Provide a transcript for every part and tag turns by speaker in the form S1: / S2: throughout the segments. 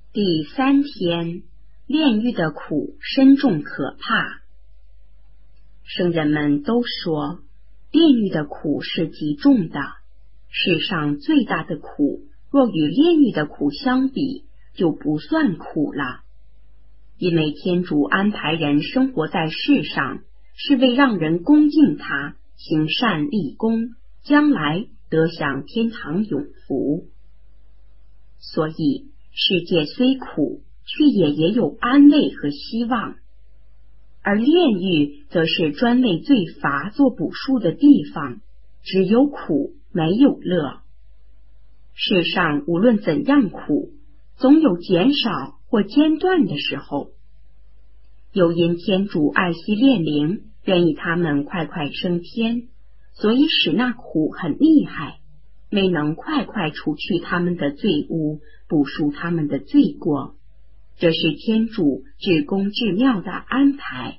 S1: 第3天，炼狱的苦深重可怕。圣人们都说，炼狱的苦是极重的，世上最大的苦，若与炼狱的苦相比，就不算苦了。因为天主安排人生活在世上，是为让人恭敬他，行善立功，将来得享天堂永福。所以世界虽苦，却也有安慰和希望。而炼狱则是专为罪罚做补赎的地方，只有苦没有乐。世上无论怎样苦，总有减少或间断的时候。又因天主爱惜炼灵，愿意他们快快升天，所以使那苦很厉害，没能快快除去他们的罪污，补赎他们的罪过。这是天主至公至妙的安排。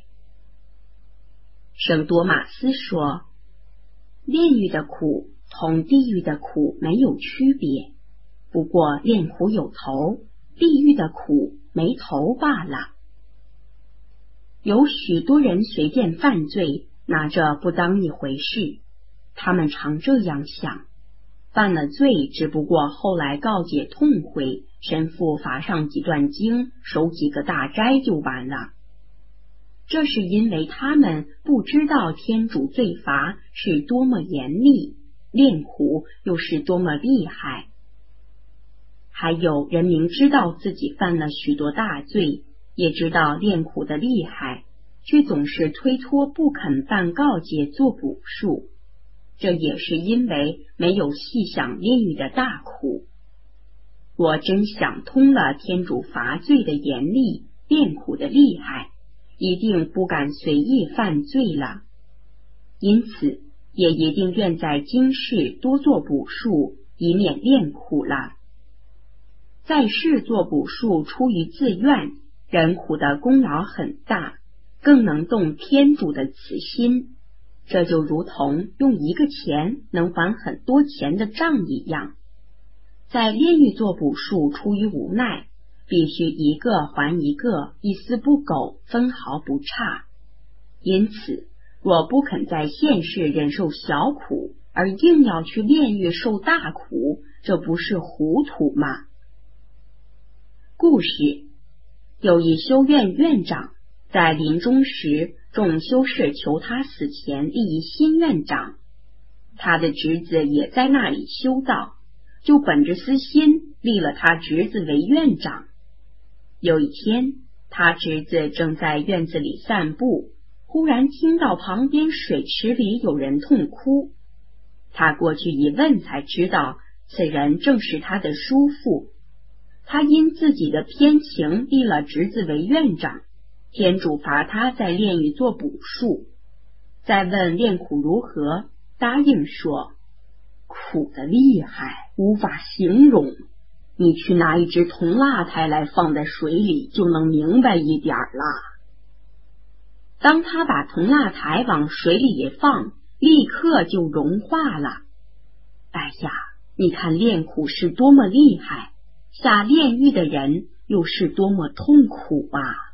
S1: 圣多马斯说，炼狱的苦同地狱的苦没有区别，不过炼苦有头，地狱的苦没头罢了。有许多人随便犯罪，拿着不当一回事，他们常这样想，犯了罪只不过后来告解痛悔，神父罚上几段经，守几个大斋就完了。这是因为他们不知道天主罪罚是多么严厉，炼苦又是多么厉害。还有人明知道自己犯了许多大罪，也知道炼苦的厉害，却总是推脱不肯办告解做补赎，这也是因为没有细想炼狱的大苦。我真想通了天主罚罪的严厉，炼苦的厉害，一定不敢随意犯罪了，因此也一定愿在今世多做补赎，以免炼苦了。在世做补赎出于自愿，人苦的功劳很大，更能动天主的慈心，这就如同用一个钱能还很多钱的账一样。在炼狱做补赎出于无奈，必须一个还一个，一丝不苟，分毫不差。因此若不肯在现世忍受小苦，而硬要去炼狱受大苦，这不是糊涂吗？故事，有一修院院长在临终时，众修士求他死前立一新院长，他的侄子也在那里修道，就本着私心立了他侄子为院长。有一天，他侄子正在院子里散步，忽然听到旁边水池里有人痛哭。他过去一问才知道，此人正是他的叔父。他因自己的偏情立了侄子为院长，天主罚他在炼狱做补赎。再问炼苦如何，答应说，苦的厉害，无法形容，你去拿一只铜蜡台来放在水里，就能明白一点了。当他把铜蜡台往水里一放，立刻就融化了。哎呀，你看炼苦是多么厉害，下炼狱的人又是多么痛苦啊！